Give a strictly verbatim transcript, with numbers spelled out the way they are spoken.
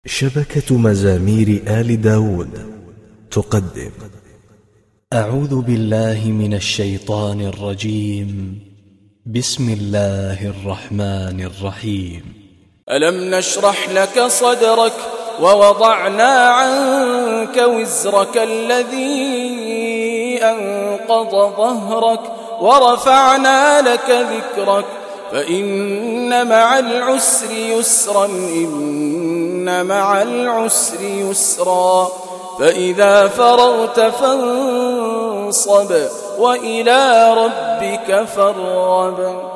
شبكة مزامير آل داود تقدم. أعوذ بالله من الشيطان الرجيم. بسم الله الرحمن الرحيم. ألم نشرح لك صدرك ووضعنا عنك وزرك الذي أنقض ظهرك ورفعنا لك ذكرك فإن مع العسر يسرا إن مع العسر يسرا فإذا فرغت فانصب وإلى ربك فارغب.